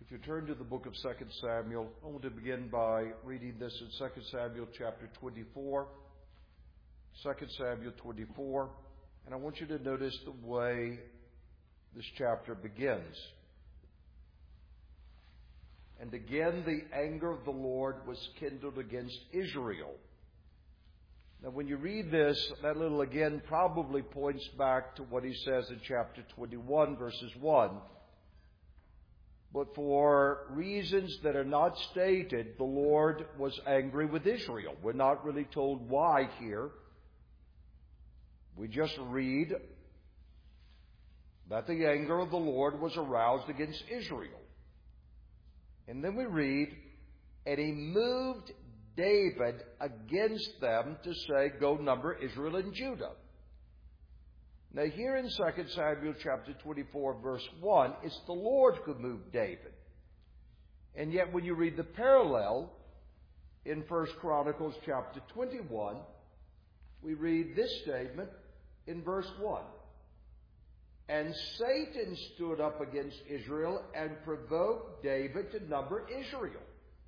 If you turn to the book of 2 Samuel, I want to begin by reading this in 2 Samuel chapter 24. 2 Samuel 24. And I want you to notice the way this chapter begins. And again the anger of the Lord was kindled against Israel. Now when you read this, that little again probably points back to what he says in chapter 21, verses 1. But for reasons that are not stated, the Lord was angry with Israel. We're not really told why here. We just read that the anger of the Lord was aroused against Israel. And then we read, and he moved David against them to say, go number Israel and Judah. Now here in 2 Samuel chapter 24 verse 1, it's the Lord who moved David. And yet when you read the parallel in 1 Chronicles chapter 21, we read this statement in verse 1. And Satan stood up against Israel and provoked David to number Israel.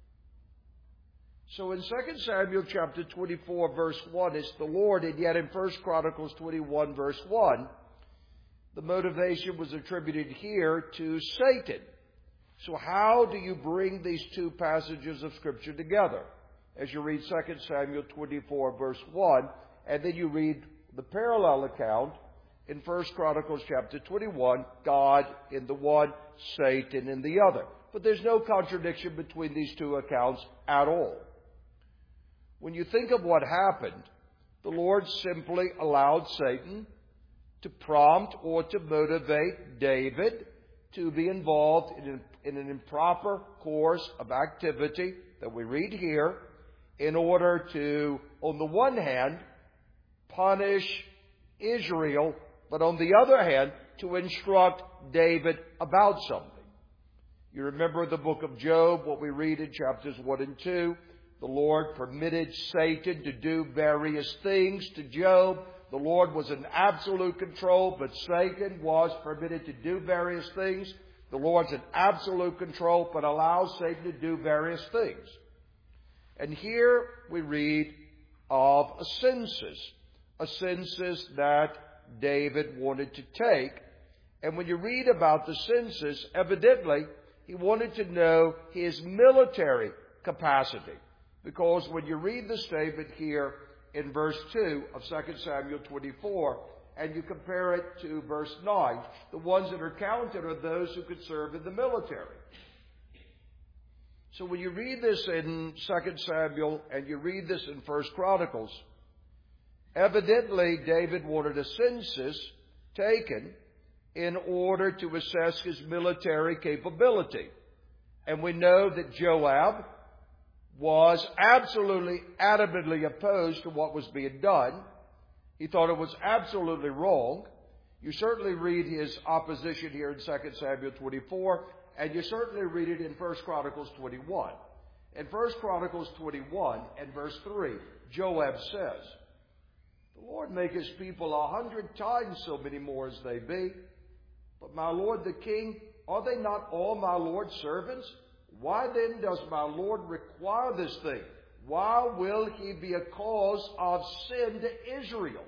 So in 2 Samuel chapter 24 verse 1 it's the Lord, and yet in 1 Chronicles 21 verse 1, the motivation was attributed here to Satan. So how do you bring these two passages of Scripture together? As you read 2 Samuel 24 verse 1, and then you read the parallel account in 1 Chronicles chapter 21, God in the one, Satan in the other. But there's no contradiction between these two accounts at all. When you think of what happened, the Lord simply allowed Satan to prompt or to motivate David to be involved in an improper course of activity that we read here in order to, on the one hand, punish Israel, but on the other hand, to instruct David about something. You remember the book of Job, what we read in chapters 1 and 2. The Lord permitted Satan to do various things to Job. The Lord was in absolute control, but Satan was permitted to do various things. The Lord's in absolute control, but allows Satan to do various things. And here we read of a census that David wanted to take. And when you read about the census, evidently he wanted to know his military capacity. Because when you read the statement here in verse 2 of 2 Samuel 24, and you compare it to verse 9, the ones that are counted are those who could serve in the military. So when you read this in 2 Samuel and you read this in 1 Chronicles, evidently David wanted a census taken in order to assess his military capability. And we know that Joab was absolutely, adamantly opposed to what was being done. He thought it was absolutely wrong. You certainly read his opposition here in 2 Samuel 24, and you certainly read it in 1 Chronicles 21. In 1 Chronicles 21 and verse 3, Joab says, the Lord make his people 100 times so many more as they be. But my lord the king, are they not all my Lord's servants? Why then does my Lord require this thing? Why will he be a cause of sin to Israel?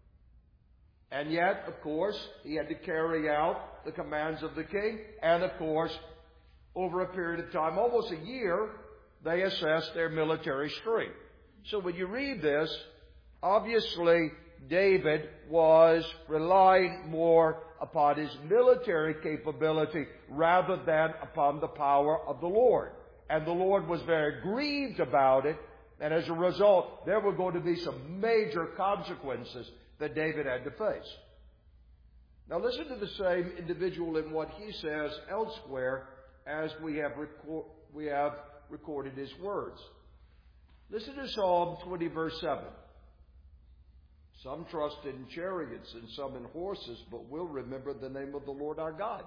And yet, of course, he had to carry out the commands of the king. And of course, over a period of time, almost a year, they assessed their military strength. So when you read this, obviously David was relying more upon his military capability rather than upon the power of the Lord. And the Lord was very grieved about it. And as a result, there were going to be some major consequences that David had to face. Now listen to the same individual in what he says elsewhere as we have recorded his words. Listen to Psalm 20 verse 7. Some trust in chariots and some in horses, but we'll remember the name of the Lord our God.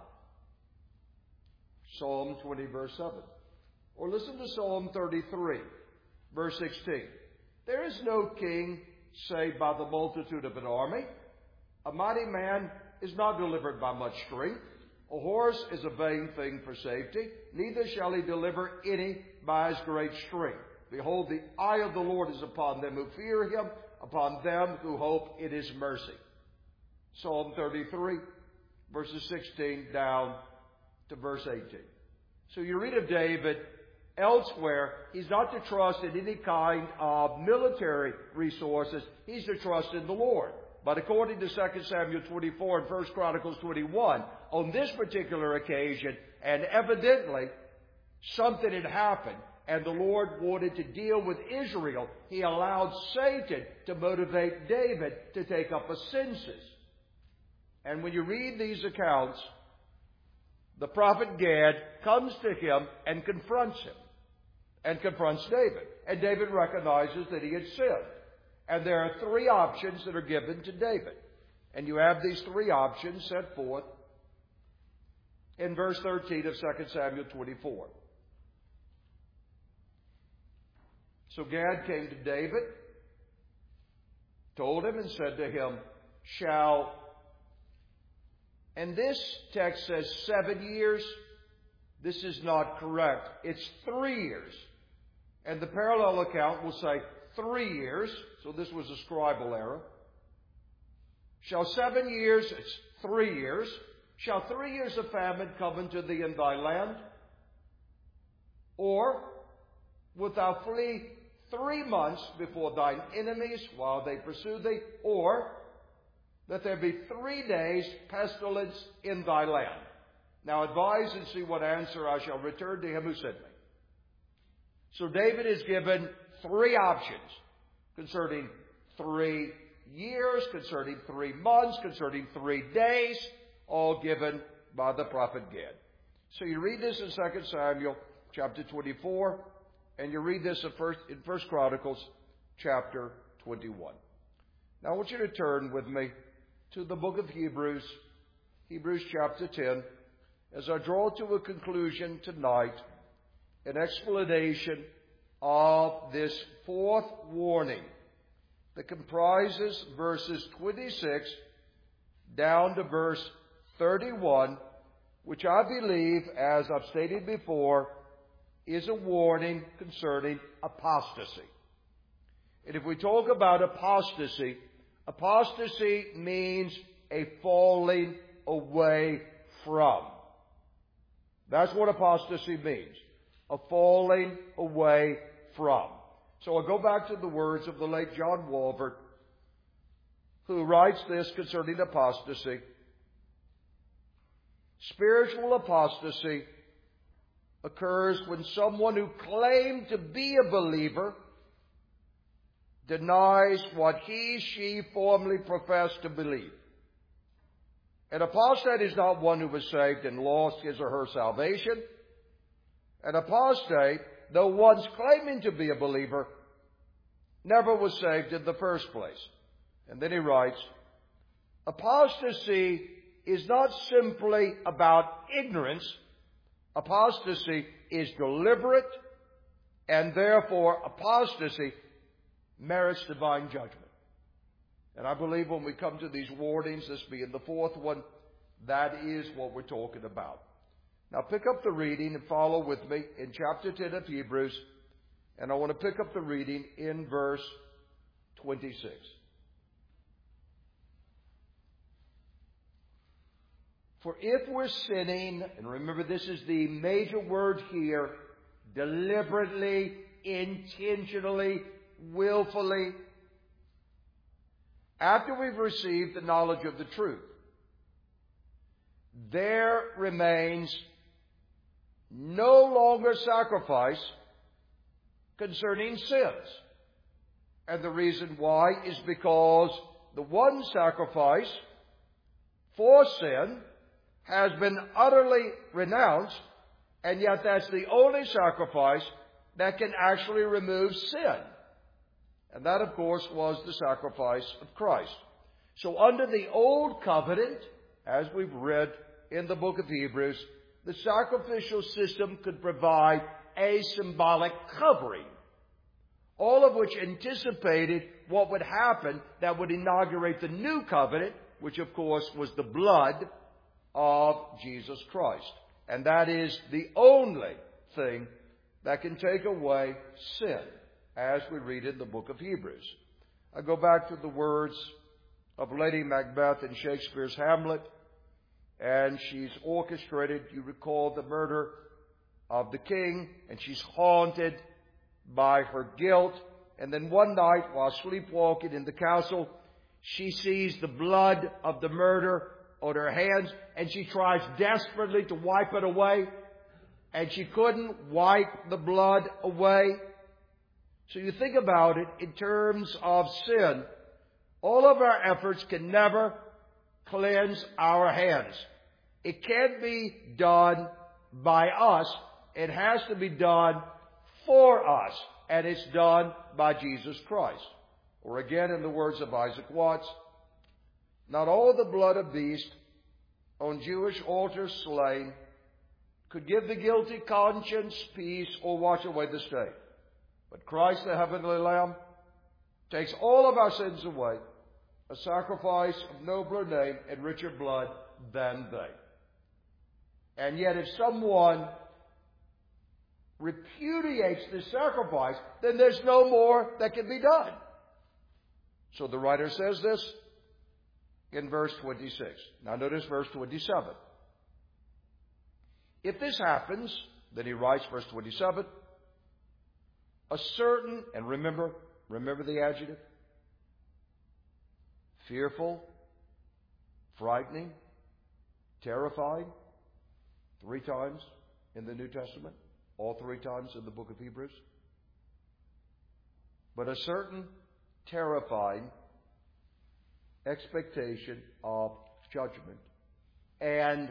Psalm 20 verse 7. Or listen to Psalm 33 verse 16. There is no king saved by the multitude of an army. A mighty man is not delivered by much strength. A horse is a vain thing for safety, neither shall he deliver any by his great strength. Behold, the eye of the Lord is upon them who fear him, upon them who hope in his mercy. Psalm 33, verses 16 down to verse 18. So you read of David elsewhere, he's not to trust in any kind of military resources. He's to trust in the Lord. But according to 2 Samuel 24 and 1 Chronicles 21, on this particular occasion, and evidently something had happened, and the Lord wanted to deal with Israel, he allowed Satan to motivate David to take up a census. And when you read these accounts, the prophet Gad comes to him and confronts him, and confronts David. And David recognizes that he had sinned. And there are three options that are given to David. And you have these three options set forth in verse 13 of 2 Samuel 24. So Gad came to David, told him and said to him, and this text says 7 years. This is not correct. It's 3 years. And the parallel account will say 3 years. So this was a scribal error. Shall 7 years, it's 3 years. Shall 3 years of famine come into thee in thy land? Or wilt thou flee 3 months before thine enemies while they pursue thee? Or that there be 3 days pestilence in thy land? Now advise and see what answer I shall return to him who sent me. So David is given 3 options concerning 3 years, concerning 3 months, concerning 3 days, all given by the prophet Gad. So you read this in 2 Samuel chapter 24, and you read this in 1 Chronicles chapter 21. Now I want you to turn with me to the book of Hebrews, Hebrews chapter 10, as I draw to a conclusion tonight an explanation of this fourth warning that comprises verses 26 down to verse 31, which I believe, as I've stated before, is a warning concerning apostasy. And if we talk about apostasy, apostasy means a falling away from. That's what apostasy means. A falling away from. So I'll go back to the words of the late John Walvoord, who writes this concerning apostasy. Spiritual apostasy occurs when someone who claimed to be a believer denies what she formerly professed to believe. An apostate is not one who was saved and lost his or her salvation. An apostate, though once claiming to be a believer, never was saved in the first place. And then he writes, apostasy is not simply about ignorance. Apostasy is deliberate, and therefore apostasy merits divine judgment. And I believe when we come to these warnings, this being the fourth one, that is what we're talking about. Now pick up the reading and follow with me in chapter 10 of Hebrews. And I want to pick up the reading in verse 26. For if we're sinning, and remember this is the major word here, deliberately, intentionally, willfully, after we've received the knowledge of the truth, there remains no longer sacrifice concerning sins. And the reason why is because the one sacrifice for sin has been utterly renounced, and yet that's the only sacrifice that can actually remove sin. And that, of course, was the sacrifice of Christ. So under the old covenant, as we've read in the book of Hebrews, the sacrificial system could provide a symbolic covering, all of which anticipated what would happen that would inaugurate the new covenant, which of course was the blood of Jesus Christ. And that is the only thing that can take away sin, as we read in the book of Hebrews. I go back to the words of Lady Macbeth in Shakespeare's Hamlet, and she's orchestrated, you recall, the murder of the king, and she's haunted by her guilt. And then one night, while sleepwalking in the castle, she sees the blood of the murder on her hands, and she tries desperately to wipe it away, and she couldn't wipe the blood away. So you think about it in terms of sin. All of our efforts can never cleanse our hands. It can't be done by us. It has to be done for us. And it's done by Jesus Christ. Or again, in the words of Isaac Watts, not all the blood of beast on Jewish altars slain could give the guilty conscience peace or wash away the stain. But Christ, the heavenly Lamb, takes all of our sins away, a sacrifice of nobler name and richer blood than they. And yet if someone repudiates this sacrifice, then there's no more that can be done. So the writer says this in verse 26. Now notice verse 27. If this happens, then he writes, verse 27, a certain, and remember the adjective, fearful, frightening, terrifying, 3 times in the New Testament, all 3 times in the book of Hebrews. But a certain terrifying expectation of judgment. And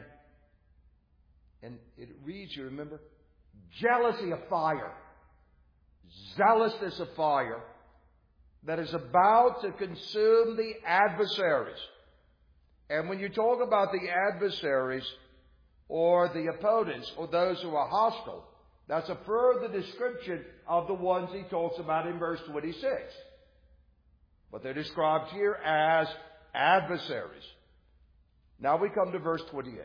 it reads, you remember, jealousy of fire, zealousness of fire that is about to consume the adversaries. And when you talk about the adversaries or the opponents or those who are hostile, that's a further description of the ones he talks about in verse 26. But they're described here as adversaries. Now we come to verse 28.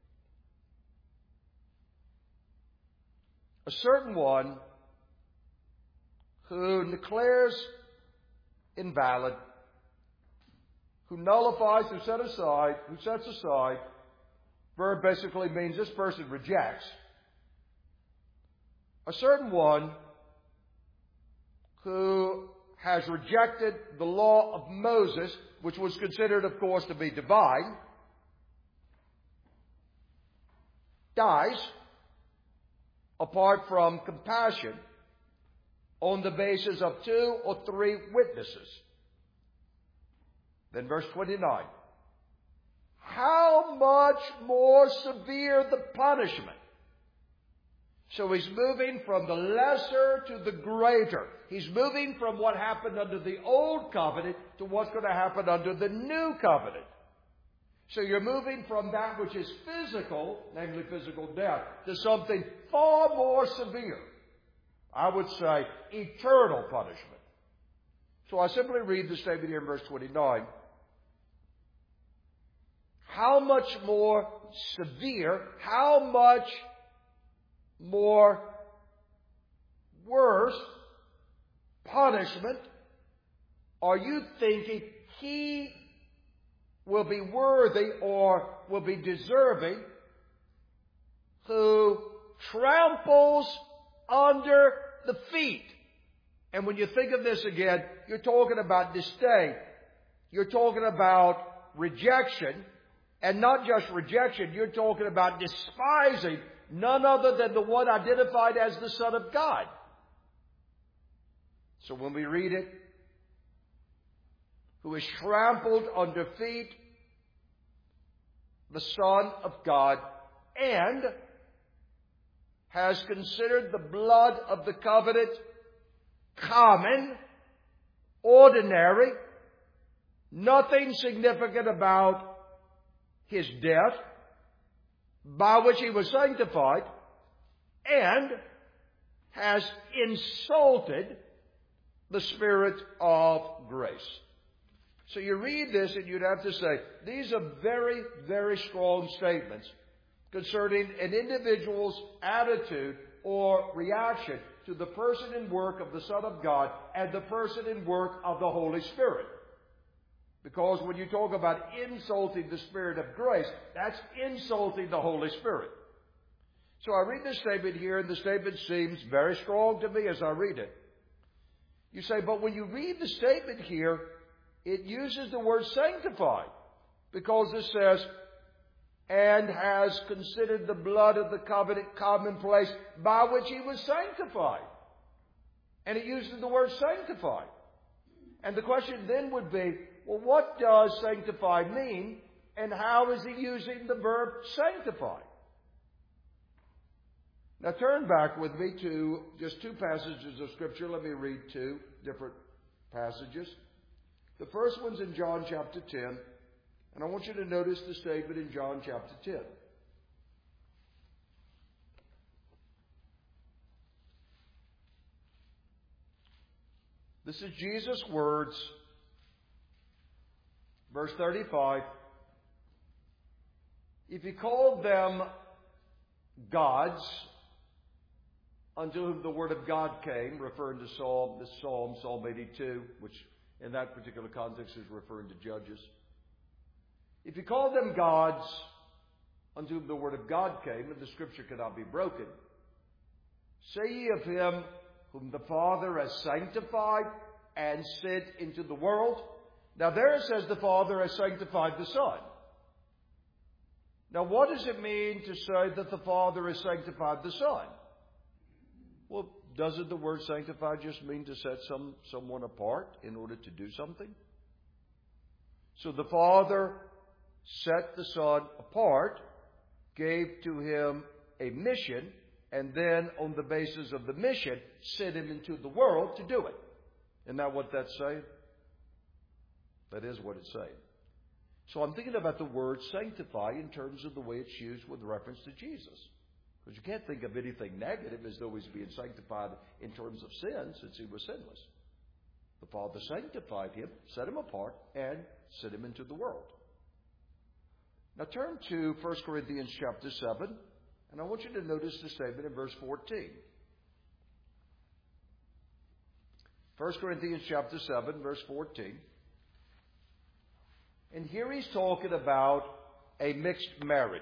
A certain one who declares invalid, who nullifies, who sets aside, verb basically means this person rejects. A certain one who has rejected the law of Moses, which was considered, of course, to be divine, dies apart from compassion on the basis of 2 or 3 witnesses. Then verse 29. How much more severe the punishment? So he's moving from the lesser to the greater. He's moving from what happened under the old covenant to what's going to happen under the new covenant. So you're moving from that which is physical, namely physical death, to something far more severe. I would say eternal punishment. So I simply read the statement here in verse 29. How much more severe, how much more worse punishment are you thinking he will be worthy or will be deserving who tramples under the feet? And when you think of this again, you're talking about disdain. You're talking about rejection. And not just rejection, you're talking about despising none other than the one identified as the Son of God. So when we read it, who is trampled under feet, the Son of God, and has considered the blood of the covenant common, ordinary, nothing significant about his death, by which he was sanctified, and has insulted the Spirit of grace. So you read this and you'd have to say, these are very, very strong statements concerning an individual's attitude or reaction to the person and work of the Son of God and the person and work of the Holy Spirit. Because when you talk about insulting the Spirit of grace, that's insulting the Holy Spirit. So I read this statement here, and the statement seems very strong to me as I read it. You say, but when you read the statement here, it uses the word sanctified, because it says, and has considered the blood of the covenant commonplace by which he was sanctified. And it uses the word sanctified. And the question then would be, well, what does sanctified mean? And how is he using the verb sanctify? Now turn back with me to just two passages of Scripture. Let me read two different passages. The first one's in John chapter 10. And I want you to notice the statement in John chapter 10. This is Jesus' words, verse 35. If he called them gods, unto whom the word of God came, referring to Psalm 82, which in that particular context is referring to Judges. If you call them gods, unto whom the word of God came, and the Scripture cannot be broken, say ye of him whom the Father has sanctified and sent into the world. Now there it says the Father has sanctified the Son. Now what does it mean to say that the Father has sanctified the Son? Well, doesn't the word sanctify just mean to set someone apart in order to do something? So the Father set the Son apart, gave to him a mission, and then on the basis of the mission, sent him into the world to do it. Isn't that what that's saying? That is what it's saying. So I'm thinking about the word sanctify in terms of the way it's used with reference to Jesus. Because you can't think of anything negative as though he's being sanctified in terms of sin, since he was sinless. The Father sanctified him, set him apart, and sent him into the world. Now turn to 1 Corinthians chapter 7, and I want you to notice the statement in verse 14. 1 Corinthians chapter 7, verse 14. And here he's talking about a mixed marriage.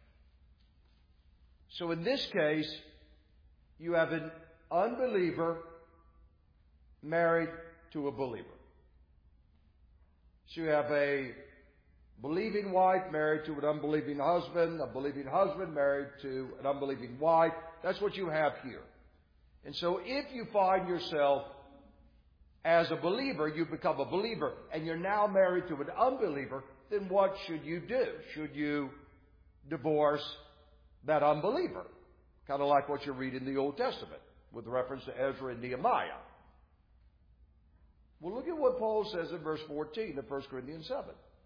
So in this case, you have an unbeliever married to a believer. So you have a believing wife married to an unbelieving husband, a believing husband married to an unbelieving wife. That's what you have here. And so if you find yourself as a believer, you become a believer, and you're now married to an unbeliever, then what should you do? Should you divorce that unbeliever? Kind of like what you read in the Old Testament with reference to Ezra and Nehemiah. Well, look at what Paul says in verse 14 of 1 Corinthians 7.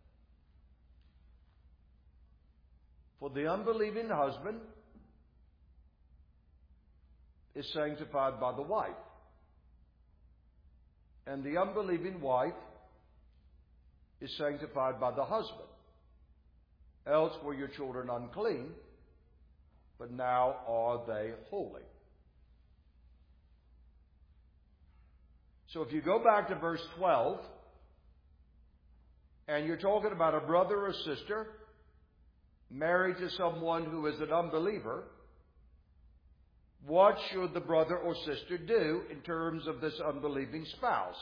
For the unbelieving husband is sanctified by the wife, and the unbelieving wife is sanctified by the husband. Else were your children unclean, but now are they holy. So if you go back to verse 12, and you're talking about a brother or sister married to someone who is an unbeliever, what should the brother or sister do in terms of this unbelieving spouse?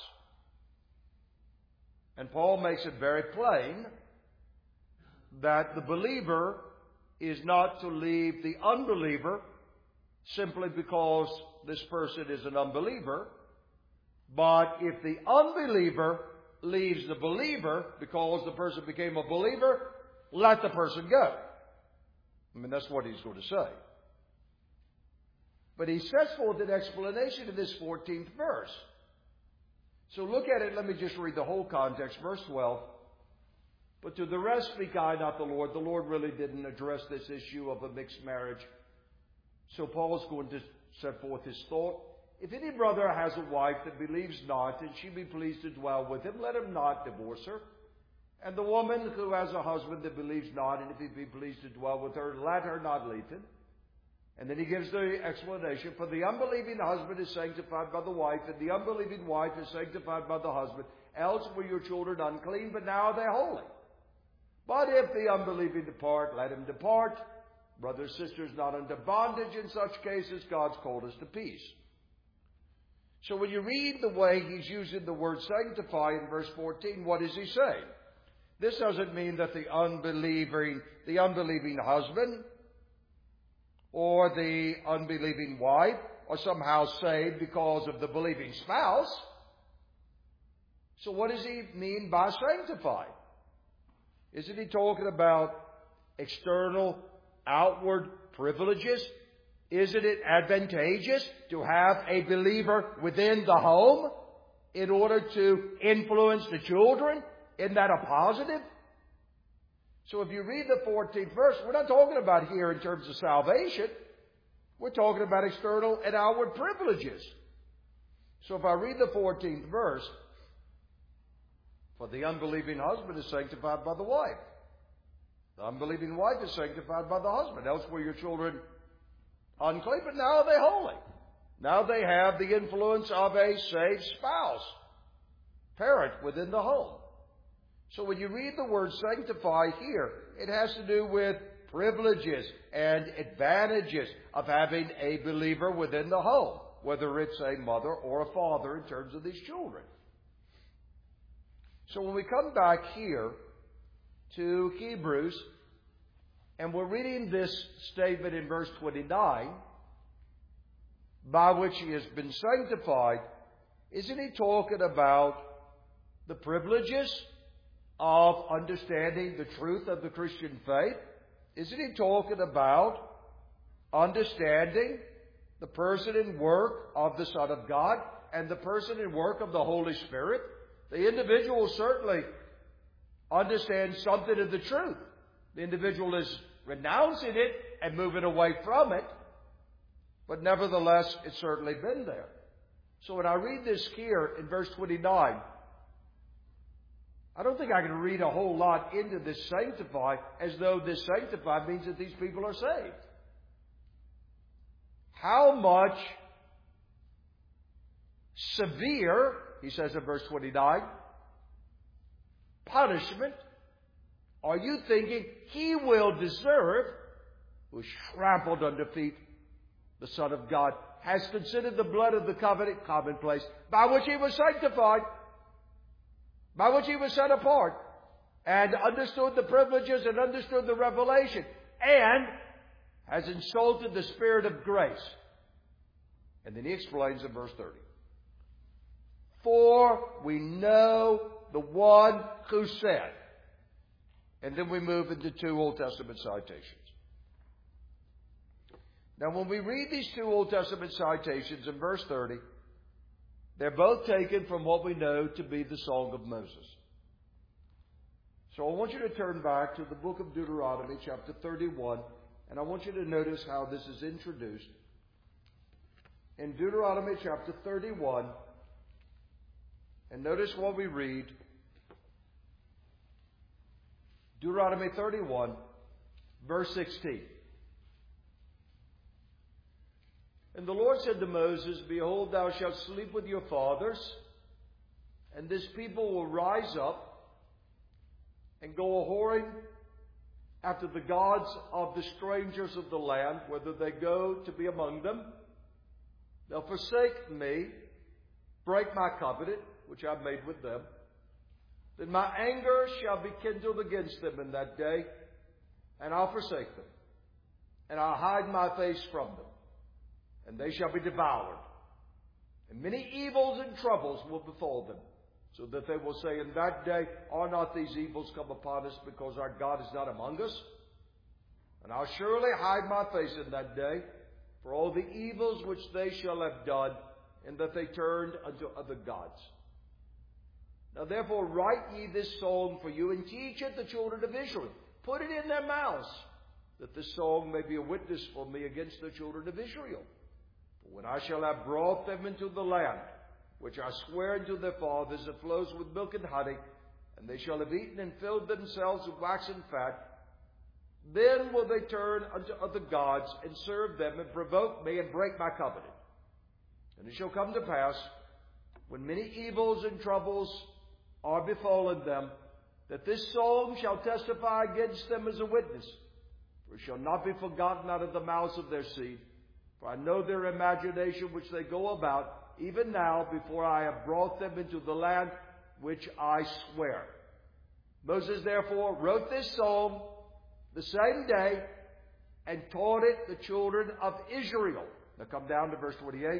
And Paul makes it very plain that the believer is not to leave the unbeliever simply because this person is an unbeliever. But if the unbeliever leaves the believer because the person became a believer, let the person go. I mean, that's what he's going to say. But he sets forth an explanation in this 14th verse. So look at it. Let me just read the whole context. Verse 12. But to the rest speak I, not the Lord. The Lord really didn't address this issue of a mixed marriage. So Paul's going to set forth his thought. If any brother has a wife that believes not, and she be pleased to dwell with him, let him not divorce her. And the woman who has a husband that believes not, and if he be pleased to dwell with her, let her not leave him. And then he gives the explanation. For the unbelieving husband is sanctified by the wife, and the unbelieving wife is sanctified by the husband. Else were your children unclean, but now they're holy. But if the unbelieving depart, let him depart. Brothers, sisters, not under bondage. In such cases, God's called us to peace. So when you read the way he's using the word sanctify in verse 14, what is he saying? This doesn't mean that the unbelieving husband or the unbelieving wife are somehow saved because of the believing spouse. So what does he mean by sanctify? Isn't he talking about external, outward privileges? Isn't it advantageous to have a believer within the home in order to influence the children? Isn't that a positive? So if you read the 14th verse, we're not talking about here in terms of salvation. We're talking about external and outward privileges. So if I read the 14th verse, for the unbelieving husband is sanctified by the wife. The unbelieving wife is sanctified by the husband. Else were your children unclean, but now they're holy. Now they have the influence of a saved spouse, parent within the home. So when you read the word sanctify here, it has to do with privileges and advantages of having a believer within the home, whether it's a mother or a father in terms of these children. So when we come back here to Hebrews, and we're reading this statement in verse 29, by which he has been sanctified, isn't he talking about the privileges of understanding the truth of the Christian faith? Isn't he talking about understanding the person and work of the Son of God and the person and work of the Holy Spirit? The individual certainly understands something of the truth. The individual is renouncing it and moving away from it, but nevertheless, it's certainly been there. So when I read this here in verse 29, I don't think I can read a whole lot into this sanctify as though this sanctify means that these people are saved. How much severe, he says in verse 29, punishment are you thinking he will deserve who is trampled under feet the Son of God, has considered the blood of the covenant commonplace, by which he was sanctified, by which he was set apart, and understood the privileges and understood the revelation, and has insulted the Spirit of grace. And then he explains in verse 30. For we know the one who said. And then we move into two Old Testament citations. Now when we read these two Old Testament citations in verse 30, they're both taken from what we know to be the Song of Moses. So I want you to turn back to the book of Deuteronomy, chapter 31, and I want you to notice how this is introduced. In Deuteronomy chapter 31, and notice what we read. Deuteronomy 31, verse 16. And the Lord said to Moses, Behold, thou shalt sleep with your fathers, and this people will rise up and go a-whoring after the gods of the strangers of the land, whether they go to be among them. They'll forsake me, break my covenant, which I've made with them. Then my anger shall be kindled against them in that day, and I'll forsake them, and I'll hide my face from them, and they shall be devoured. And many evils and troubles will befall them, so that they will say in that day, Are not these evils come upon us because our God is not among us? And I'll surely hide my face in that day for all the evils which they shall have done, and that they turned unto other gods. Now therefore write ye this song for you, and teach it the children of Israel. Put it in their mouths, that this song may be a witness for me against the children of Israel. For when I shall have brought them into the land, which I swear unto their fathers, that flows with milk and honey, and they shall have eaten and filled themselves with wax and fat, then will they turn unto other gods and serve them and provoke me and break my covenant. And it shall come to pass, when many evils and troubles are befallen them, that this song shall testify against them as a witness. For it shall not be forgotten out of the mouths of their seed. For I know their imagination which they go about, even now, before I have brought them into the land which I swear. Moses therefore wrote this psalm the same day and taught it the children of Israel. Now come down to verse 28.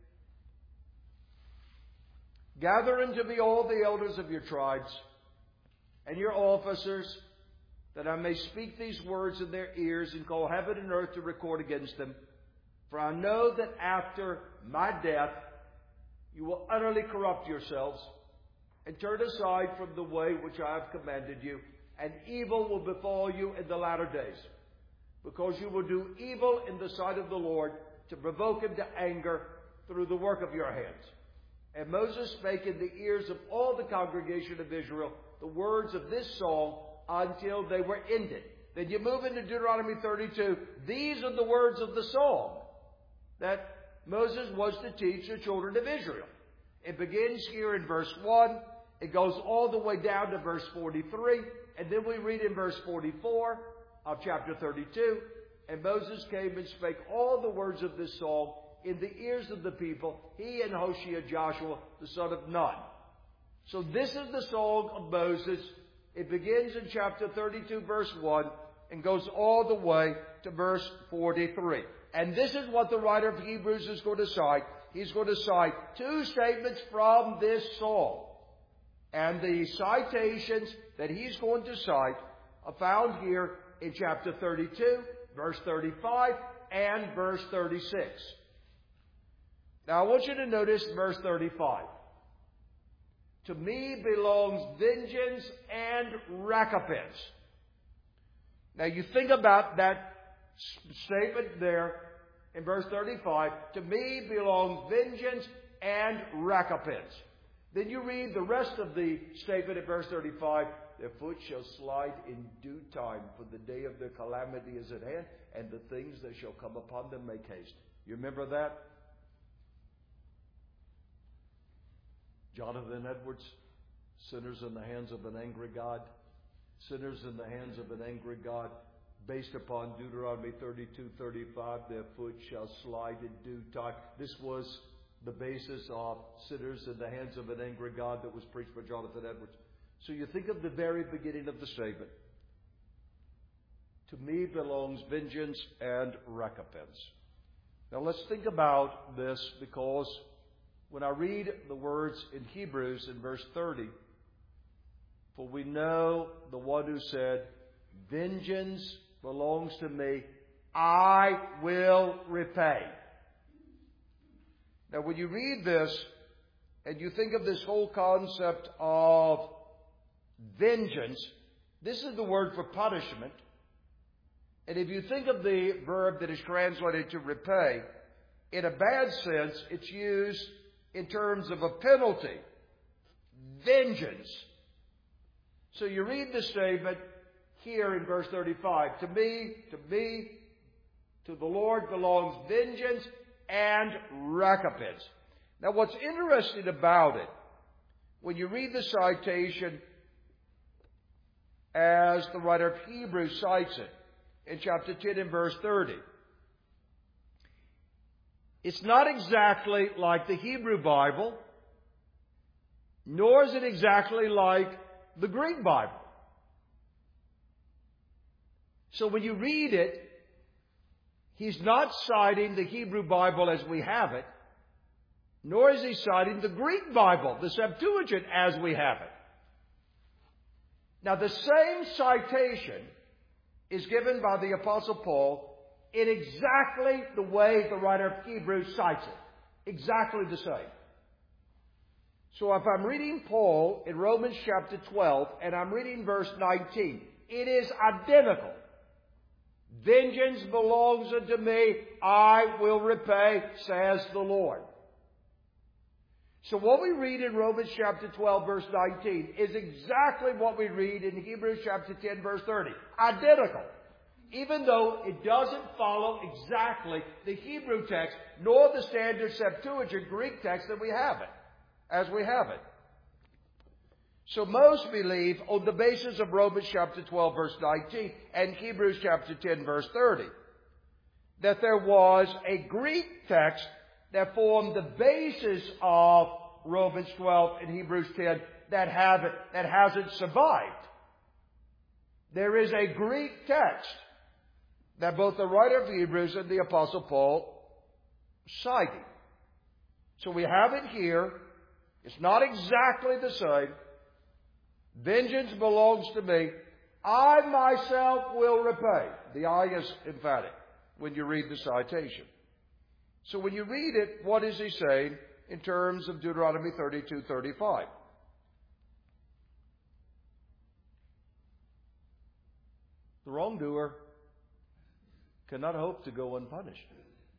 Gather unto me all the elders of your tribes and your officers, that I may speak these words in their ears and call heaven and earth to record against them. For I know that after my death you will utterly corrupt yourselves and turn aside from the way which I have commanded you, and evil will befall you in the latter days, because you will do evil in the sight of the Lord, to provoke him to anger through the work of your hands. And Moses spake in the ears of all the congregation of Israel the words of this song until they were ended. Then you move into Deuteronomy 32. These are the words of the song that Moses was to teach the children of Israel. It begins here in verse 1. It goes all the way down to verse 43. And then we read in verse 44 of chapter 32. And Moses came and spake all the words of this song in the ears of the people, he and Hoshea Joshua, the son of Nun. So this is the song of Moses. It begins in chapter 32, verse 1, and goes all the way to verse 43. And this is what the writer of Hebrews is going to cite. He's going to cite two statements from this song. And the citations that he's going to cite are found here in chapter 32, verse 35, and verse 36. Now I want you to notice verse 35. To me belongs vengeance and recompense. Now you think about that statement there in verse 35. To me belongs vengeance and recompense. Then you read the rest of the statement in verse 35. Their foot shall slide in due time, for the day of their calamity is at hand, and the things that shall come upon them make haste. You remember that? Jonathan Edwards, sinners in the hands of an angry God. Sinners in the hands of an angry God. Based upon Deuteronomy 32:35, their foot shall slide in due time. This was the basis of sinners in the hands of an angry God that was preached by Jonathan Edwards. So you think of the very beginning of the statement. To me belongs vengeance and recompense. Now let's think about this, because when I read the words in Hebrews in verse 30, for we know the one who said, vengeance belongs to me, I will repay. Now when you read this, and you think of this whole concept of vengeance, this is the word for punishment. And if you think of the verb that is translated to repay, in a bad sense, it's used in terms of a penalty. Vengeance. So you read the statement here in verse 35. To me, to the Lord belongs vengeance and recompense. Now what's interesting about it, when you read the citation as the writer of Hebrews cites it in chapter 10 and verse 30, it's not exactly like the Hebrew Bible, nor is it exactly like the Greek Bible. So when you read it, he's not citing the Hebrew Bible as we have it, nor is he citing the Greek Bible, the Septuagint, as we have it. Now the same citation is given by the Apostle Paul in exactly the way the writer of Hebrews cites it. Exactly the same. So if I'm reading Paul in Romans chapter 12 and I'm reading verse 19, it is identical. Vengeance belongs unto me, I will repay, says the Lord. So what we read in Romans chapter 12 verse 19 is exactly what we read in Hebrews chapter 10 verse 30. Identical. Even though it doesn't follow exactly the Hebrew text, nor the standard Septuagint Greek text that we have it, as we have it. So most believe on the basis of Romans chapter 12 verse 19 and Hebrews chapter 10 verse 30 that there was a Greek text that formed the basis of Romans 12 and Hebrews 10 that hasn't survived. There is a Greek text that both the writer of Hebrews and the Apostle Paul cited. So we have it here. It's not exactly the same. Vengeance belongs to me. I myself will repay. The I is emphatic when you read the citation. So when you read it, what is he saying in terms of Deuteronomy 32:35? The wrongdoer cannot hope to go unpunished.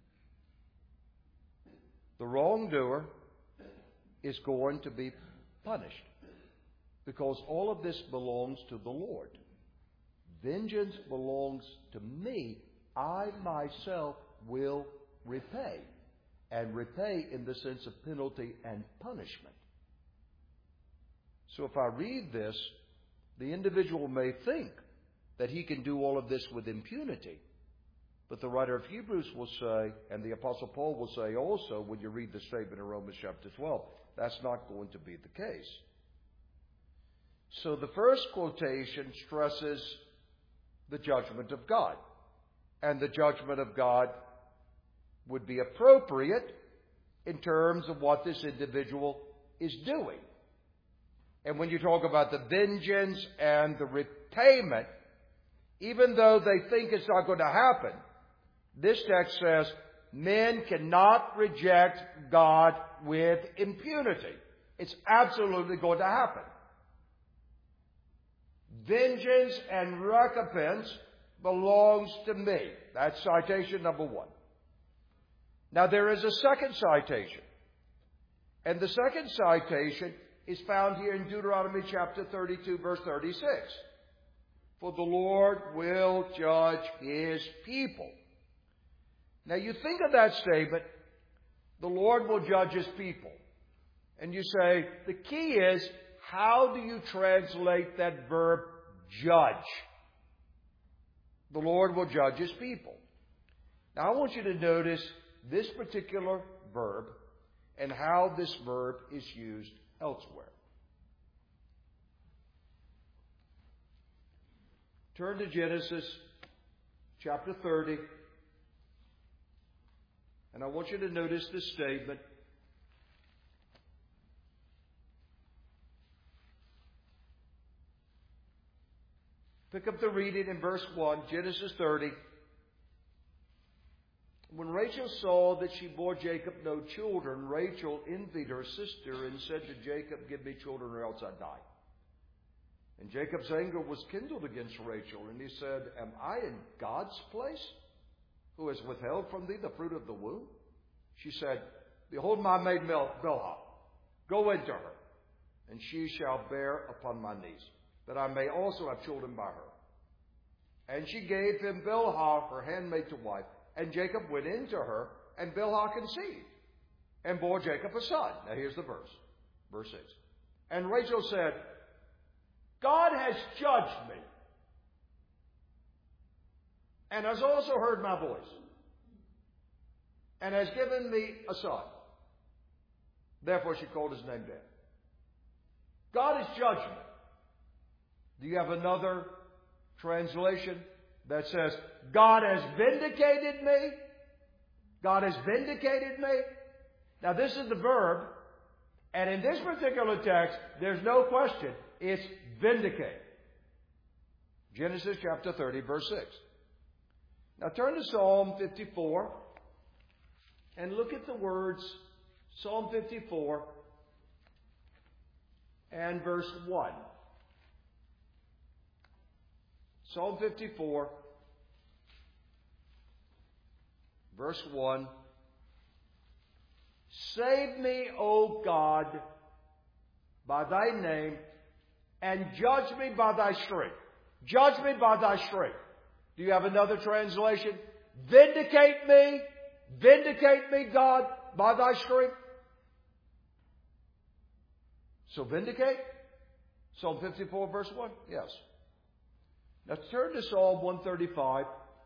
The wrongdoer is going to be punished because all of this belongs to the Lord. Vengeance belongs to me. I myself will repay. And repay in the sense of penalty and punishment. So if I read this, the individual may think that he can do all of this with impunity. But the writer of Hebrews will say, and the Apostle Paul will say also, when you read the statement in Romans chapter 12, that's not going to be the case. So the first quotation stresses the judgment of God. And the judgment of God would be appropriate in terms of what this individual is doing. And when you talk about the vengeance and the repayment, even though they think it's not going to happen, this text says men cannot reject God with impunity. It's absolutely going to happen. Vengeance and recompense belongs to me. That's citation number one. Now there is a second citation. And the second citation is found here in Deuteronomy chapter 32 verse 36. For the Lord will judge His people. Now you think of that statement, the Lord will judge His people. And you say, the key is, how do you translate that verb judge? The Lord will judge His people. Now I want you to notice this particular verb and how this verb is used elsewhere. Turn to Genesis chapter 30. And I want you to notice this statement. Pick up the reading in verse 1, Genesis 30. When Rachel saw that she bore Jacob no children, Rachel envied her sister and said to Jacob, give me children or else I die. And Jacob's anger was kindled against Rachel, and he said, am I in God's place, who has withheld from thee the fruit of the womb? She said, behold my maid Bilhah, go into her, and she shall bear upon my knees, that I may also have children by her. And she gave him Bilhah, her handmaid, to wife. And Jacob went into her, and Bilhah conceived, and bore Jacob a son. Now here's the verse. Verse 6. And Rachel said, God has judged me, and has also heard my voice, and has given me a son. Therefore she called his name Dan. God has judged me. Do you have another translation that says, God has vindicated me? God has vindicated me? Now this is the verb, and in this particular text, there's no question, it's vindicate. Genesis chapter 30, verse 6. Now turn to Psalm 54 and look at the words, Psalm 54 and verse 1. Psalm 54 verse 1. Save me, O God, by thy name, and judge me by thy strength. Judge me by thy strength. Do you have another translation? Vindicate me, God, by thy strength. So vindicate? Psalm 54, verse 1? Yes. Now turn to Psalm 135.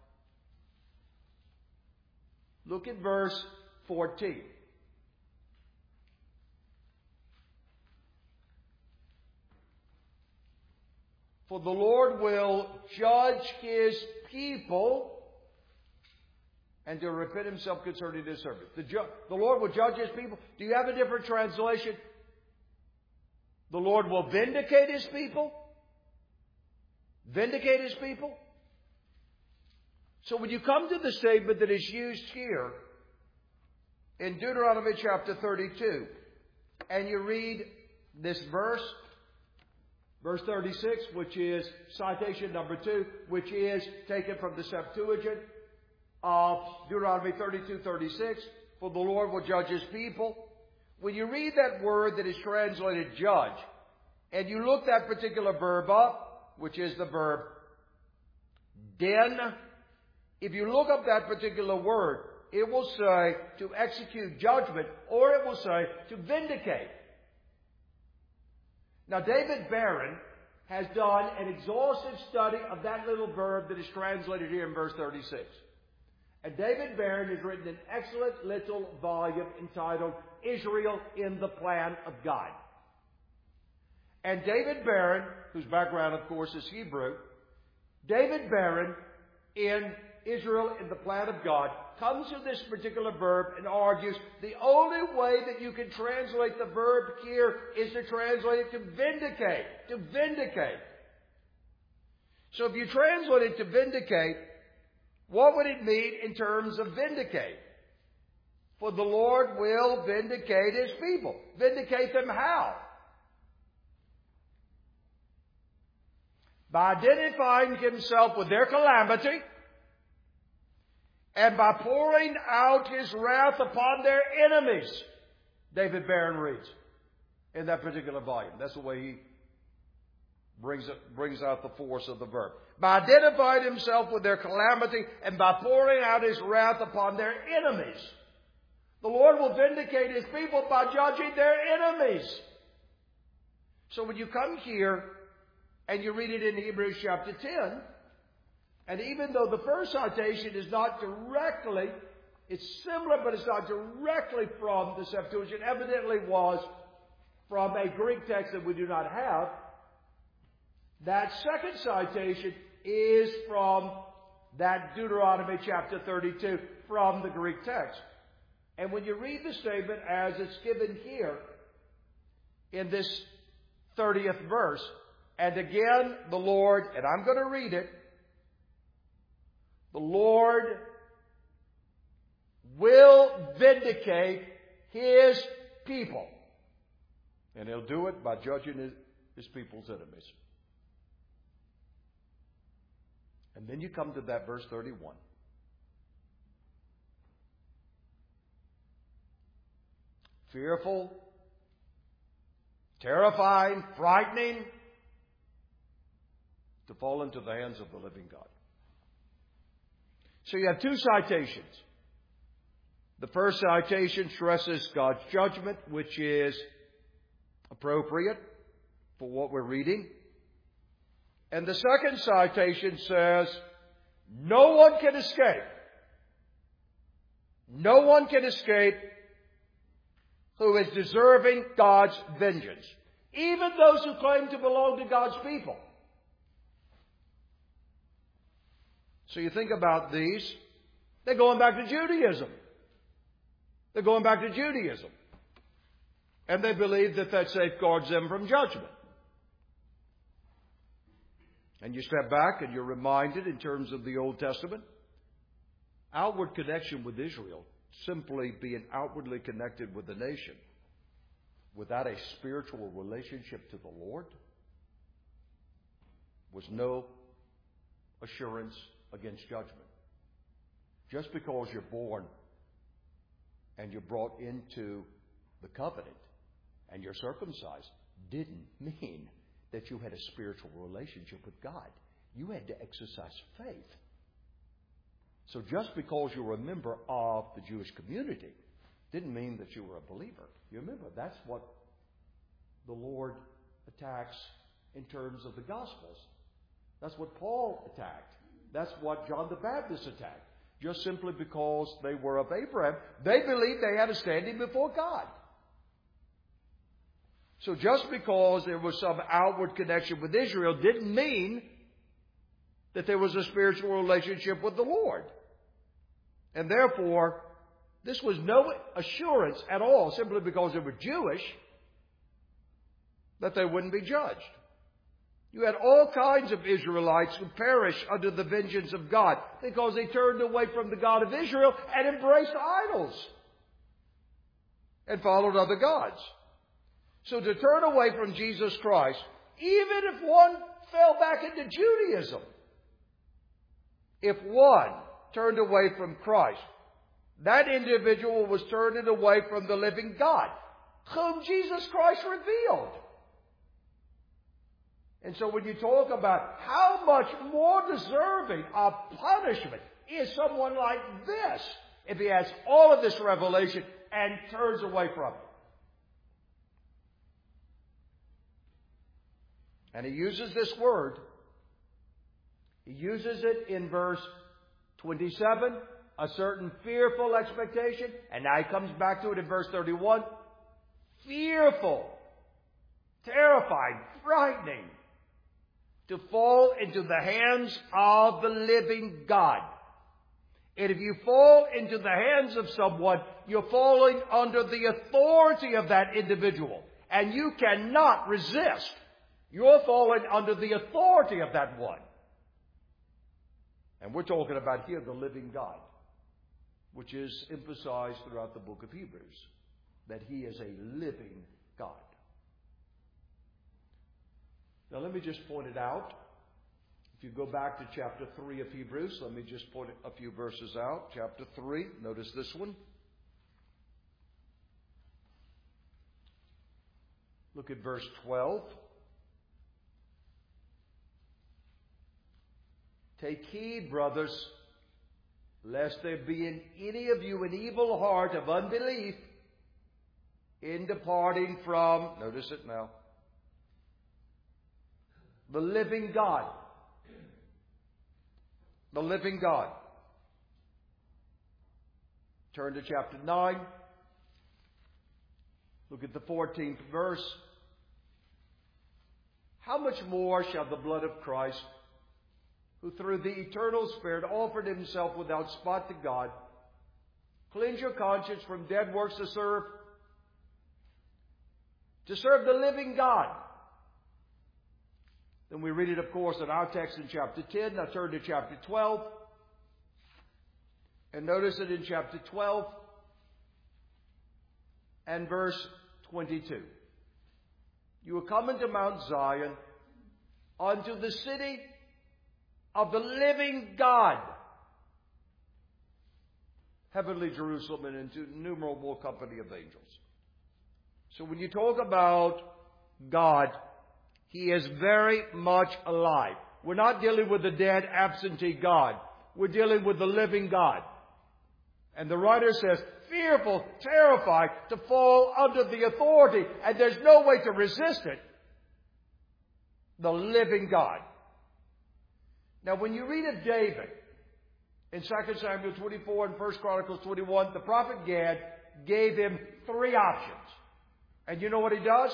Look at verse 14. For the Lord will judge His people and to repent Himself concerning His servants. The Lord will judge His people. Do you have a different translation? The Lord will vindicate His people? Vindicate His people? So when you come to the statement that is used here in Deuteronomy chapter 32, and you read this verse, verse 36, which is citation number 2, which is taken from the Septuagint of Deuteronomy 32:36, for the Lord will judge His people. When you read that word that is translated judge, and you look that particular verb up, which is the verb den, if you look up that particular word, it will say to execute judgment, or it will say to vindicate. Now, David Barron has done an exhaustive study of that little verb that is translated here in verse 36. And David Barron has written an excellent little volume entitled Israel in the Plan of God. And David Barron, whose background, of course, is Hebrew, David Barron in Israel in the Plan of God comes to this particular verb and argues the only way that you can translate the verb here is to translate it to vindicate. To vindicate. So if you translate it to vindicate, what would it mean in terms of vindicate? For the Lord will vindicate His people. Vindicate them how? By identifying Himself with their calamity, and by pouring out His wrath upon their enemies, David Barron reads in that particular volume. That's the way he brings out the force of the verb. By identifying Himself with their calamity and by pouring out His wrath upon their enemies. The Lord will vindicate His people by judging their enemies. So when you come here and you read it in Hebrews chapter 10, and even though the first citation is not directly, it's similar, but it's not directly from the Septuagint, evidently was from a Greek text that we do not have, that second citation is from that Deuteronomy chapter 32, from the Greek text. And when you read the statement as it's given here in this 30th verse, and again the Lord, and I'm going to read it, the Lord will vindicate His people. And He'll do it by judging His people's enemies. And then you come to that verse 31. Fearful, terrifying, frightening, to fall into the hands of the living God. So you have two citations. The first citation stresses God's judgment, which is appropriate for what we're reading. And the second citation says, no one can escape. No one can escape who is deserving God's vengeance. Even those who claim to belong to God's people. So you think about these, they're going back to Judaism. They're going back to Judaism. And they believe that that safeguards them from judgment. And you step back and you're reminded in terms of the Old Testament, outward connection with Israel, simply being outwardly connected with the nation, without a spiritual relationship to the Lord, was no assurance against judgment. Just because you're born and you're brought into the covenant and you're circumcised didn't mean that you had a spiritual relationship with God. You had to exercise faith. So just because you were a member of the Jewish community didn't mean that you were a believer. You remember, that's what the Lord attacks in terms of the Gospels. That's what Paul attacked. That's what John the Baptist attacked. Just simply because they were of Abraham, they believed they had a standing before God. So just because there was some outward connection with Israel didn't mean that there was a spiritual relationship with the Lord. And therefore, this was no assurance at all, simply because they were Jewish, that they wouldn't be judged. You had all kinds of Israelites who perished under the vengeance of God because they turned away from the God of Israel and embraced idols and followed other gods. So to turn away from Jesus Christ, even if one fell back into Judaism, if one turned away from Christ, that individual was turning away from the living God, whom Jesus Christ revealed. And so when you talk about how much more deserving of punishment is someone like this, if he has all of this revelation and turns away from it. And he uses this word. He uses it in verse 27, a certain fearful expectation. And now he comes back to it in verse 31. Fearful, terrifying, frightening, to fall into the hands of the living God. And if you fall into the hands of someone, you're falling under the authority of that individual. And you cannot resist. You're falling under the authority of that one. And we're talking about here the living God, which is emphasized throughout the book of Hebrews, that he is a living God. Now let me just point it out. If you go back to chapter 3 of Hebrews, let me just point a few verses out. Chapter 3, notice this one. Look at verse 12. Take heed, brothers, lest there be in any of you an evil heart of unbelief in departing from, notice it now, the living God. The living God. Turn to chapter 9. Look at the 14th verse. How much more shall the blood of Christ, who through the eternal Spirit offered himself without spot to God, cleanse your conscience from dead works to serve the living God. Then we read it, of course, in our text in chapter 10. Now turn to chapter 12. And notice it in chapter 12 and verse 22. You are coming to Mount Zion, unto the city of the living God, heavenly Jerusalem, and into innumerable company of angels. So when you talk about God, he is very much alive. We're not dealing with the dead, absentee God. We're dealing with the living God. And the writer says, fearful, terrified, to fall under the authority, and there's no way to resist it. The living God. Now, when you read of David in 2 Samuel 24 and 1 Chronicles 21, the prophet Gad gave him 3 options. And you know what he does?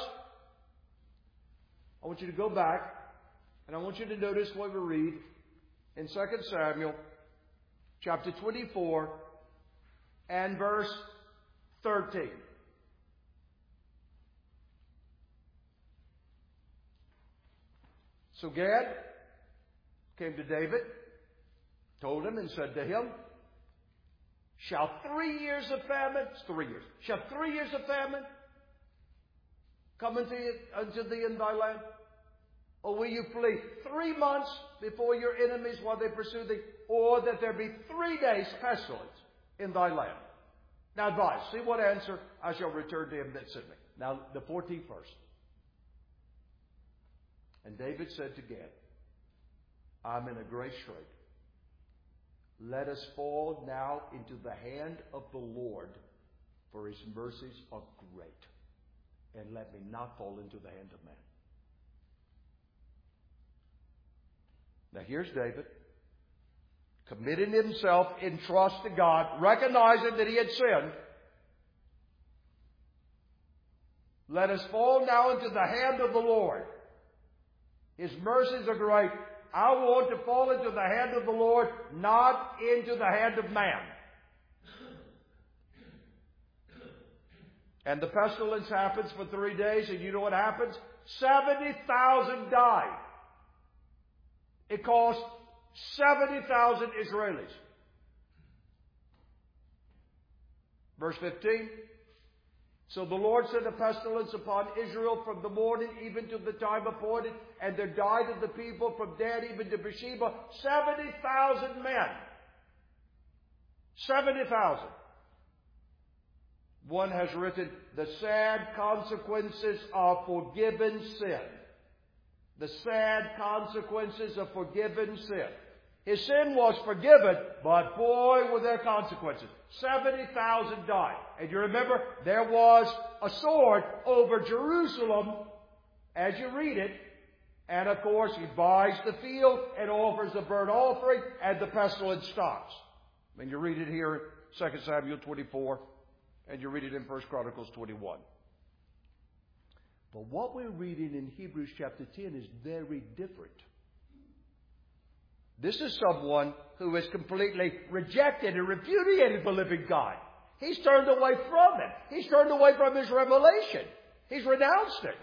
I want you to go back, and I want you to notice what we read in 2 Samuel chapter 24 and verse 13. So Gad came to David, told him and said to him, shall 3 years of famine, it's 3 years, shall 3 years of famine come unto thee in thy land? Or will you flee 3 months before your enemies while they pursue thee? Or that there be 3 days pestilence in thy land? Now advise, see what answer I shall return to him that sent me. Now the 14th verse. And David said to Gad, I'm in a great strait. Let us fall now into the hand of the Lord, for his mercies are great. And let me not fall into the hand of man. Now here's David, committing himself in trust to God, recognizing that he had sinned. Let us fall now into the hand of the Lord. His mercies are great. I want to fall into the hand of the Lord, not into the hand of man. And the pestilence happens for 3 days, and you know what happens? 70,000 died. It cost 70,000 Israelis. Verse 15. So the Lord sent a pestilence upon Israel from the morning even to the time appointed, and there died of the people from Dan even to Beersheba 70,000 men. 70,000. One has written, the sad consequences of forgiven sin. The sad consequences of forgiven sin. His sin was forgiven, but boy, were there consequences. 70,000 died. And you remember, there was a sword over Jerusalem as you read it. And of course, he buys the field and offers a burnt offering, and the pestilence stops. And you read it here in 2 Samuel 24, and you read it in 1 Chronicles 21. But what we're reading in Hebrews chapter 10 is very different. This is someone who has completely rejected and repudiated the living God. He's turned away from Him. He's turned away from His revelation. He's renounced it.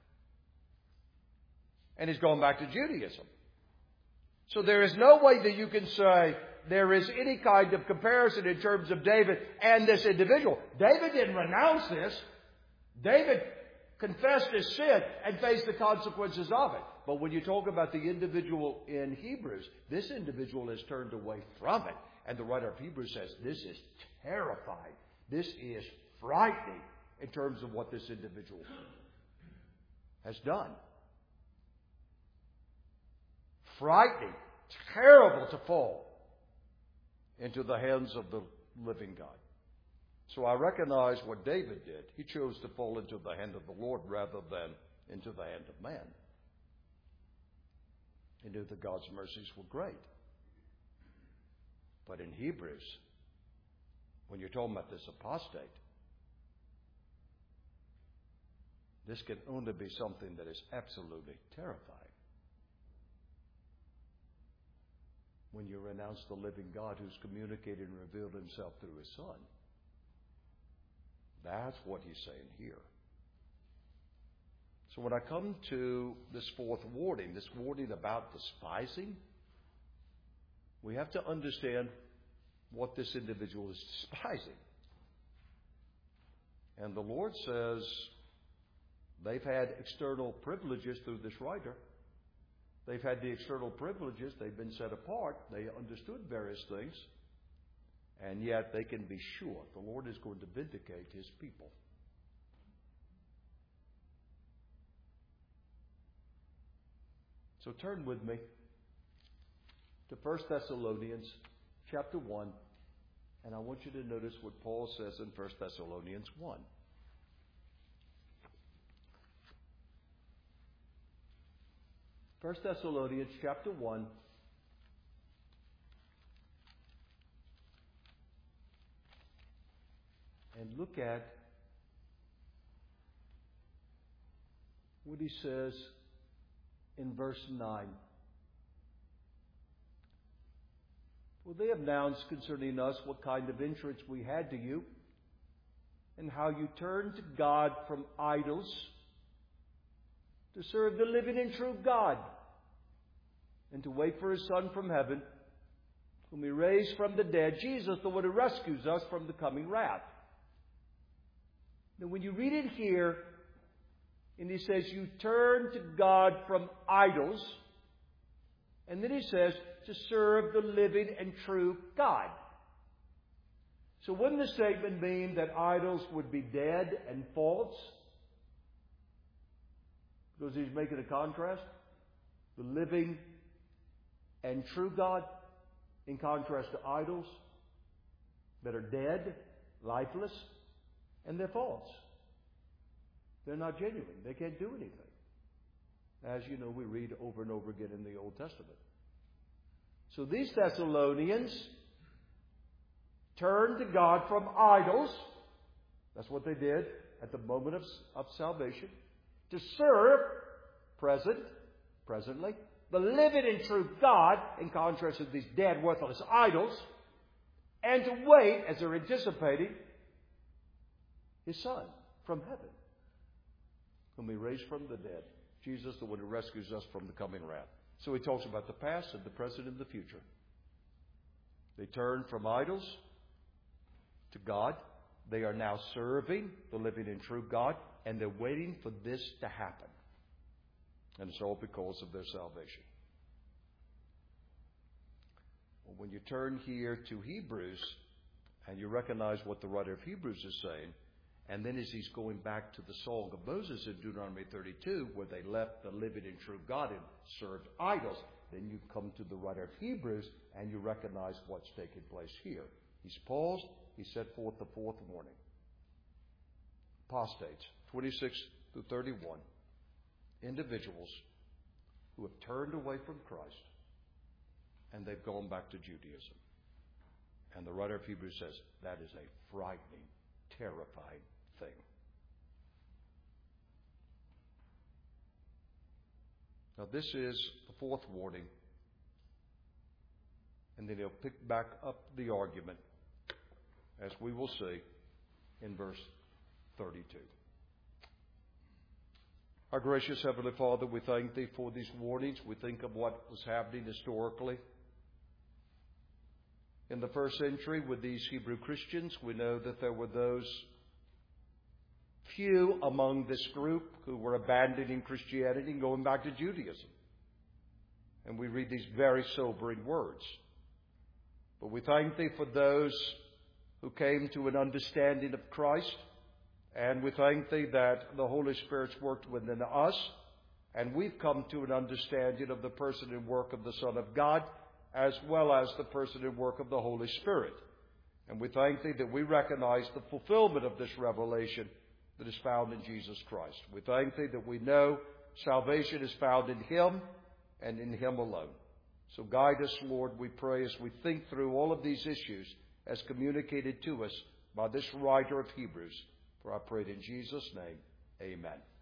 And he's gone back to Judaism. So there is no way that you can say there is any kind of comparison in terms of David and this individual. David didn't renounce this. David confessed his sin and faced the consequences of it. But when you talk about the individual in Hebrews, this individual has turned away from it. And the writer of Hebrews says this is terrifying. This is frightening in terms of what this individual has done. Frightening, terrible to fall into the hands of the living God. So I recognize what David did. He chose to fall into the hand of the Lord rather than into the hand of man. He knew that God's mercies were great. But in Hebrews, when you're talking about this apostate, this can only be something that is absolutely terrifying. When you renounce the living God who's communicated and revealed Himself through His Son. That's what he's saying here. So when I come to this fourth warning, this warning about despising, we have to understand what this individual is despising. And the Lord says they've had external privileges through this writer. They've had the external privileges. They've been set apart. They understood various things. And yet they can be sure the Lord is going to vindicate His people. So turn with me to 1 Thessalonians chapter 1. And I want you to notice what Paul says in 1 Thessalonians 1. First Thessalonians chapter 1. And look at what he says in verse 9. For they have announced concerning us what kind of entrance we had to you, and how you turned to God from idols to serve the living and true God, and to wait for His Son from heaven, whom He raised from the dead, Jesus, the one who rescues us from the coming wrath. Now, when you read it here, And he says, you turn to God from idols. And then he says, to serve the living and true God. So wouldn't the statement mean that idols would be dead and false? Because he's making a contrast. The living and true God in contrast to idols that are dead, lifeless, and they're false. They're not genuine. They can't do anything. As you know, we read over and over again in the Old Testament. So these Thessalonians turned to God from idols. That's what they did at the moment of salvation. To serve, presently, the living and true God, in contrast to these dead, worthless idols. And to wait, as they're anticipating, His Son from heaven, whom He raised from the dead. Jesus, the one who rescues us from the coming wrath. So he talks about the past and the present and the future. They turn from idols to God. They are now serving the living and true God, and they're waiting for this to happen. And it's all because of their salvation. Well, when you turn here to Hebrews, and you recognize what the writer of Hebrews is saying, and then as he's going back to the Song of Moses in Deuteronomy 32, where they left the living and true God and served idols, then you come to the writer of Hebrews and you recognize what's taking place here. He's paused. He set forth the fourth warning. Apostates, 26 through 31. Individuals who have turned away from Christ and they've gone back to Judaism. And the writer of Hebrews says that is a frightening, terrifying thing. Now this is the fourth warning. And then he'll pick back up the argument, as we will see in verse 32. Our gracious Heavenly Father, we thank Thee for these warnings. We think of what was happening historically. In the first century with these Hebrew Christians, we know that there were those few among this group who were abandoning Christianity and going back to Judaism. And we read these very sobering words. But we thank Thee for those who came to an understanding of Christ. And we thank Thee that the Holy Spirit's worked within us. And we've come to an understanding of the person and work of the Son of God, as well as the person and work of the Holy Spirit. And we thank Thee that we recognize the fulfillment of this revelation that is found in Jesus Christ. We thank Thee that we know salvation is found in Him and in Him alone. So guide us, Lord, we pray, as we think through all of these issues as communicated to us by this writer of Hebrews. For I pray it in Jesus' name, amen.